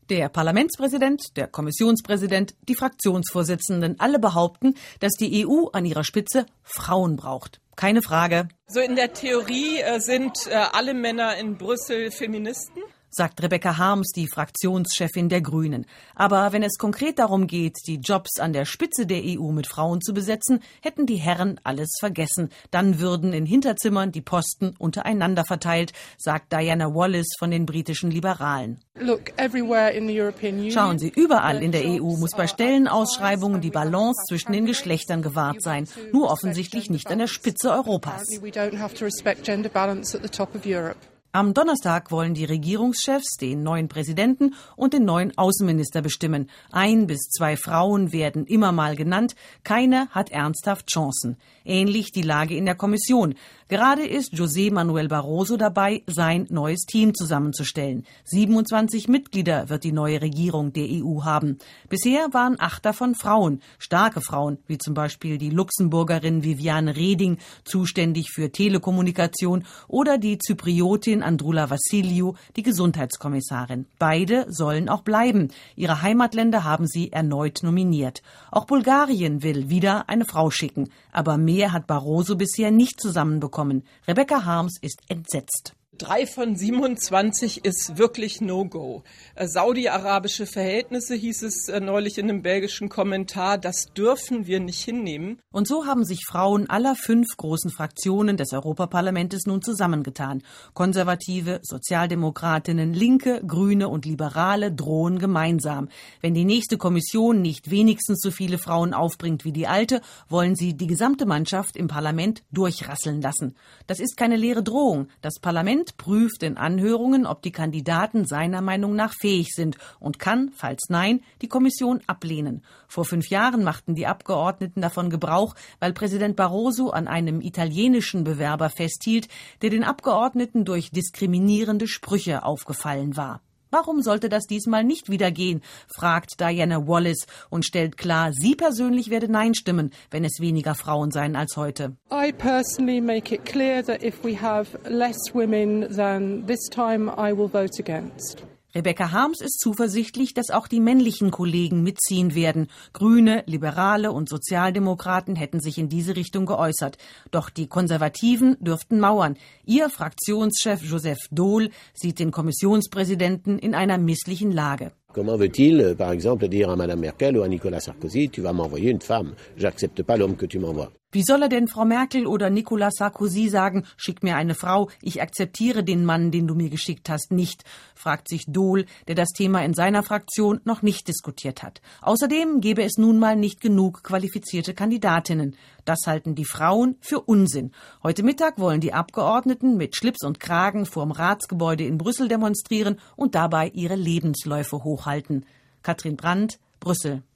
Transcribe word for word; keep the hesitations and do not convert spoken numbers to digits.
Der Parlamentspräsident, der Kommissionspräsident, die Fraktionsvorsitzenden, alle behaupten, dass die E U an ihrer Spitze Frauen braucht. Keine Frage. So in der Theorie äh, sind äh, alle Männer in Brüssel Feministen, sagt Rebecca Harms, die Fraktionschefin der Grünen. Aber wenn es konkret darum geht, die Jobs an der Spitze der E U mit Frauen zu besetzen, hätten die Herren alles vergessen. Dann würden in Hinterzimmern die Posten untereinander verteilt, sagt Diana Wallis von den britischen Liberalen. Schauen Sie, überall in der E U muss bei Stellenausschreibungen die Balance zwischen den Geschlechtern gewahrt sein. Nur offensichtlich nicht an der Spitze Europas. Am Donnerstag wollen die Regierungschefs den neuen Präsidenten und den neuen Außenminister bestimmen. Ein bis zwei Frauen werden immer mal genannt. Keine hat ernsthaft Chancen. Ähnlich die Lage in der Kommission. Gerade ist José Manuel Barroso dabei, sein neues Team zusammenzustellen. siebenundzwanzig Mitglieder wird die neue Regierung der E U haben. Bisher waren acht davon Frauen, starke Frauen, wie zum Beispiel die Luxemburgerin Viviane Reding, zuständig für Telekommunikation, oder die Zypriotin Androula Vassiliou, die Gesundheitskommissarin. Beide sollen auch bleiben. Ihre Heimatländer haben sie erneut nominiert. Auch Bulgarien will wieder eine Frau schicken. Aber mehr hat Barroso bisher nicht zusammenbekommen. Rebecca Harms ist entsetzt. Drei von siebenundzwanzig ist wirklich No-Go. Äh, saudi-arabische Verhältnisse, hieß es äh, neulich in einem belgischen Kommentar, das dürfen wir nicht hinnehmen. Und so haben sich Frauen aller fünf großen Fraktionen des Europaparlamentes nun zusammengetan. Konservative, Sozialdemokratinnen, Linke, Grüne und Liberale drohen gemeinsam. Wenn die nächste Kommission nicht wenigstens so viele Frauen aufbringt wie die alte, wollen sie die gesamte Mannschaft im Parlament durchrasseln lassen. Das ist keine leere Drohung. Das Parlament prüft in Anhörungen, ob die Kandidaten seiner Meinung nach fähig sind und kann, falls nein, die Kommission ablehnen. Vor fünf Jahren machten die Abgeordneten davon Gebrauch, weil Präsident Barroso an einem italienischen Bewerber festhielt, der den Abgeordneten durch diskriminierende Sprüche aufgefallen war. Warum sollte das diesmal nicht wieder gehen, fragt Diana Wallis und stellt klar, sie persönlich werde Nein stimmen, wenn es weniger Frauen seien als heute. I personally make it clear that if we have less women than this time, I will vote against. Rebecca Harms ist zuversichtlich, dass auch die männlichen Kollegen mitziehen werden. Grüne, Liberale und Sozialdemokraten hätten sich in diese Richtung geäußert. Doch die Konservativen dürften mauern. Ihr Fraktionschef Joseph Daul sieht den Kommissionspräsidenten in einer misslichen Lage. Comment veut-il, par exemple, dire à Madame Merkel ou à Nicolas Sarkozy, tu vas m'envoyer une femme, j'accepte pas l'homme que tu m'envoies. Wie soll er denn Frau Merkel oder Nicolas Sarkozy sagen, schick mir eine Frau, ich akzeptiere den Mann, den du mir geschickt hast, nicht, fragt sich Daul, der das Thema in seiner Fraktion noch nicht diskutiert hat. Außerdem gäbe es nun mal nicht genug qualifizierte Kandidatinnen. Das halten die Frauen für Unsinn. Heute Mittag wollen die Abgeordneten mit Schlips und Kragen vorm Ratsgebäude in Brüssel demonstrieren und dabei ihre Lebensläufe hochhalten. Katrin Brandt, Brüssel.